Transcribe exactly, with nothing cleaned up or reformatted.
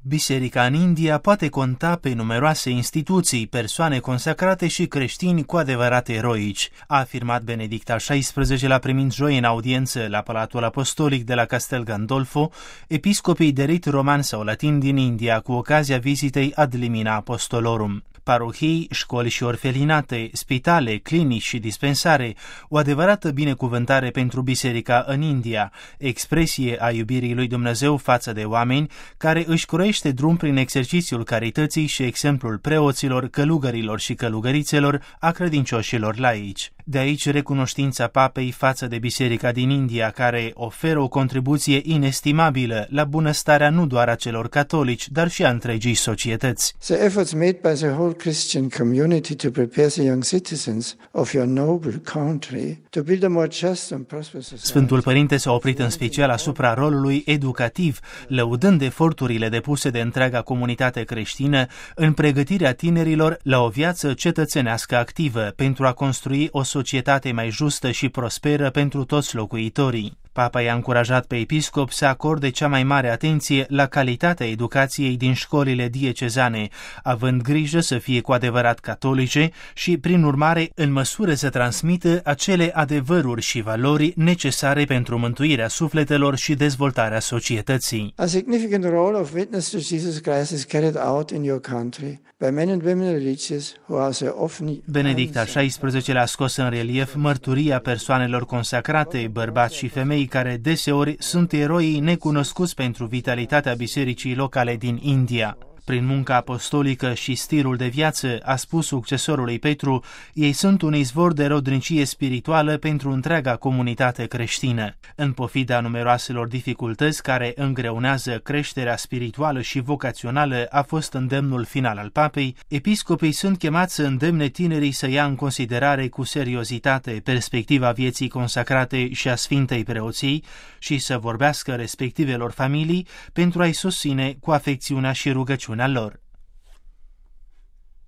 Biserica în India poate conta pe numeroase instituții, persoane consacrate și creștini cu adevărat eroici, a afirmat Benedict al șaisprezecelea primind joi în audiență la Palatul Apostolic de la Castel Gandolfo episcopii de rit roman sau latin din India cu ocazia vizitei ad limina apostolorum. Parohii, școli și orfelinate, spitale, clinici și dispensare, o adevărată binecuvântare pentru biserica în India, expresie a iubirii lui Dumnezeu față de oameni, care își croiește drum prin exercițiul carității și exemplul preoților, călugărilor și călugărițelor, a credincioșilor laici. De aici recunoștința papei față de biserica din India, care oferă o contribuție inestimabilă la bunăstarea nu doar a celor catolici, dar și a întregii societăți. The efforts made by the whole Christian community to prepare the young citizens of your noble country to build a more just and prosperous society. Sfântul Părinte s-a oprit în special asupra rolului educativ, lăudând eforturile depuse de întreaga comunitate creștină în pregătirea tinerilor la o viață cetățenească activă pentru a construi o societate mai justă și prosperă pentru toți locuitorii. Papa i-a încurajat pe episcop să acorde cea mai mare atenție la calitatea educației din școlile diecezane, având grijă să fie cu adevărat catolice și, prin urmare, în măsură să transmită acele adevăruri și valori necesare pentru mântuirea sufletelor și dezvoltarea societății. A significant role of witness to Jesus Christ is carried out in your country by men and women religious who are so often... Benedict al șaisprezecelea a scos în relief mărturia persoanelor consacrate, bărbați și femei, care deseori sunt eroii necunoscuți pentru vitalitatea bisericii locale din India. Prin munca apostolică și stilul de viață, a spus succesorului Petru, ei sunt un izvor de rodnicie spirituală pentru întreaga comunitate creștină. În pofida numeroaselor dificultăți care îngreunează creșterea spirituală și vocațională, a fost îndemnul final al papei, episcopii sunt chemați să îndemne tinerii să ia în considerare cu seriozitate perspectiva vieții consacrate și a Sfintei Preoții și să vorbească respectivelor familii pentru a-i susține cu afecțiunea și rugăciunea lor.